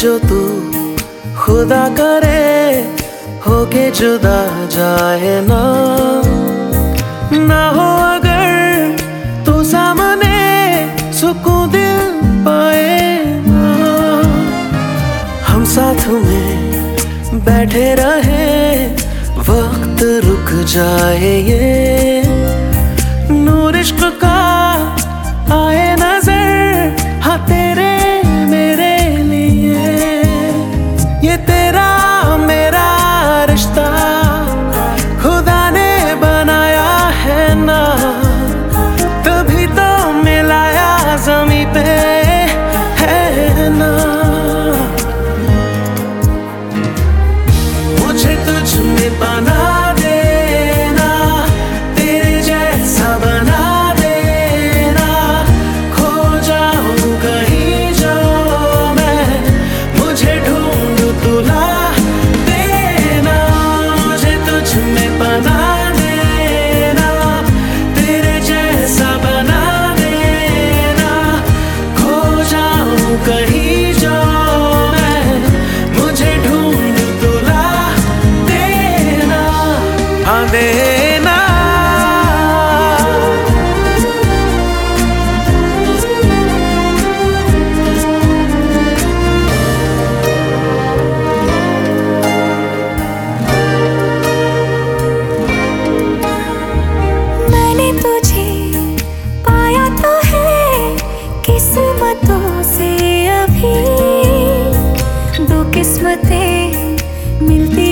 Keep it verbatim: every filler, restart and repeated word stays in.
जो तू खुदा करे होके जुदा जाए ना ना हो अगर तू सामने सुकून दिल पाए ना। हम साथ में बैठे रहे वक्त रुक जाए ये नूर इश्क का आए नजर हाँ तेरे मेरे लिए। ये तेरा मेरा रिश्ता खुदा ने बनाया है ना तभी तो मिलाया ज़मीं पे है ना। मुझे तुझ में बना देना तेरे जैसा बना देना खो जाऊं कहीं जो मैं मुझे ढूंढ तुला देना। मुझे तुझ में बना देना तेरे जैसा बना देना खो जाऊं कहीं जो मैं मुझे ढूंढ तुला देना हाँ देना। मैंने तुझे पाया तो है किस्मतों से अभी दो किस्मतें मिलती